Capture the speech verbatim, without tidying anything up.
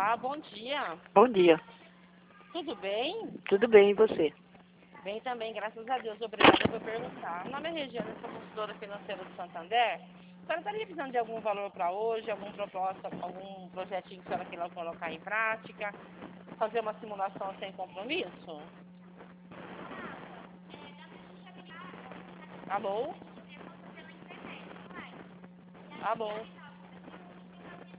Olá, bom dia. Bom dia. Tudo bem? Tudo bem, e você? Bem também, graças a Deus. Obrigada por perguntar. Meu nome é Regiane, sou consultora financeira do Santander. A senhora estaria precisando de algum valor para hoje, alguma proposta, algum projetinho que a senhora queira colocar em prática, fazer uma simulação sem compromisso? Alô? Alô?